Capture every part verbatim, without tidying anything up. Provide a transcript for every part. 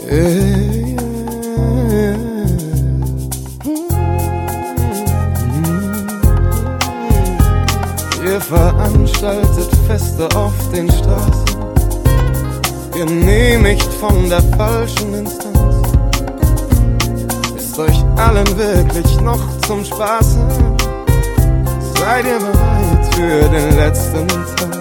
Ihr veranstaltet Feste auf den Straßen, genehmigt von der falschen Instanz. Ist euch allen wirklich noch zum Spaße? Seid ihr bereit für den letzten Tanz?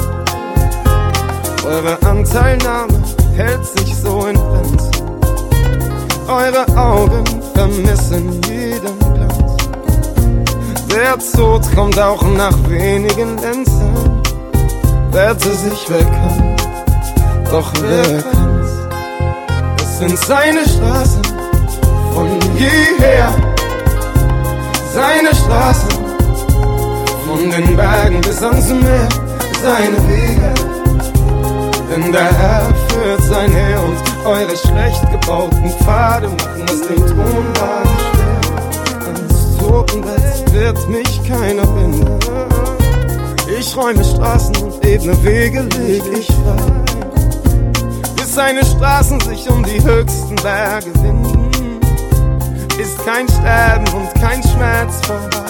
Eure Anteilnahme hält sich so in Grenzen. Eure Augen vermissen jeden Glanz. Der Tod kommt auch nach wenigen Lenzen. Wehrte sich wer kann, doch wer kann's? Es sind seine Straßen von jeher, seine Straßen von den Bergen bis ans Meer, seine Wege. Denn der Herr führt sein Heer und eure schlecht gebauten Pfade machen es dem Thronwagen schwer. Ans Totenbett wird mich keiner finden. Ich räume Straßen und ebne Wege, leg ich frei, bis seine Straßen sich um die höchsten Berge winden. Ist kein Sterben und kein Schmerz vorbei.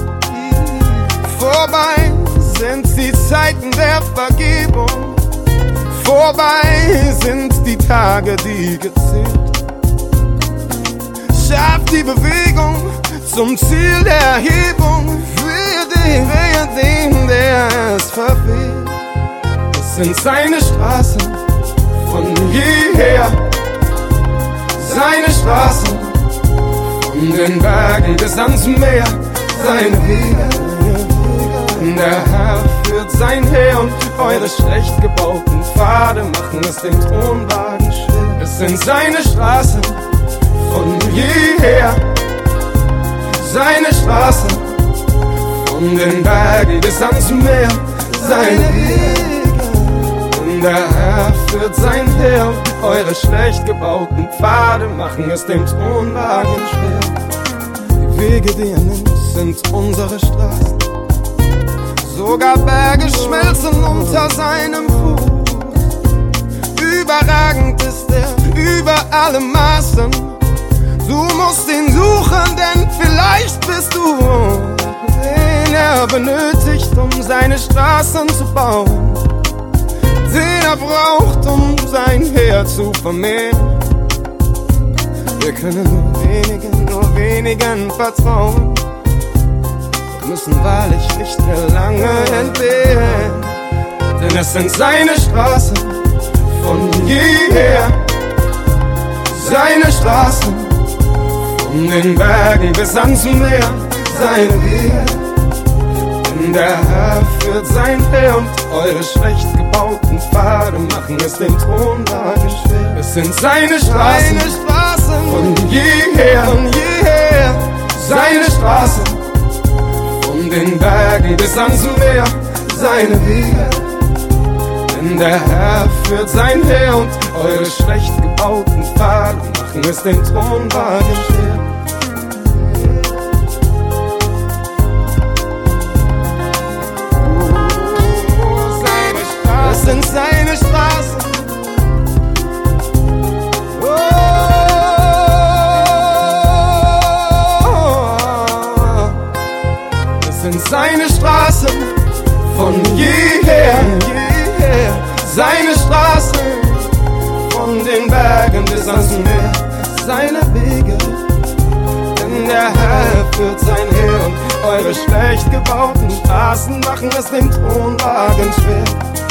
Vorbei sind die Zeiten der Vergebung. Vorbei sind die Tage, die gezählt. Scharf die Bewegung zum Ziel der Erhebung. Für den, für den, der es verfehlt. Es sind seine Straßen von jeher, seine Straßen von den Bergen bis ans Meer, seine Wege. Der Herr führt sein Heer und eure schlecht gebauten Pfade machen es den Thronwagen schwer. Es sind seine Straßen von jeher, seine Straßen von den Bergen bis ans Meer, seine Wege. Der Herr führt sein Heer und eure schlecht gebauten Pfade machen es dem Thronwagen schwer. Die Wege, die er nimmt, sind unsere Straßen. Sogar Berge schmelzen unter seinem Fuß. Überragend ist er über alle Maßen. Du musst ihn suchen, denn vielleicht bist du, den er benötigt, um seine Straßen zu bauen, den er braucht, um sein Heer zu vermehren. Wir können nur wenigen, nur wenigen vertrauen, müssen wahrlich nicht mehr lange entbehren. Denn es sind seine Straßen von jeher, seine Straßen von den Bergen bis ans Meer, seine Wege. Denn der Herr führt sein Heer und eure schlecht gebauten Pfade machen es dem Thronwagen schwer. Es sind seine Straßen, seine Straßen von jeher, von jeher, seine Straßen von den Bergen bis ans Meer, seine Wege. Denn der Herr führt sein Heer und eure schlecht gebauten Pfade machen es den Thronwagen schwer. Oh, seine Straßen, es sind seine Straßen. Seine Straßen von jeher, jeher, seine Straßen von den Bergen bis ans Meer, seine Wege. Denn der Herr führt sein Heer und eure schlecht gebauten Straßen machen es dem Thronwagen schwer.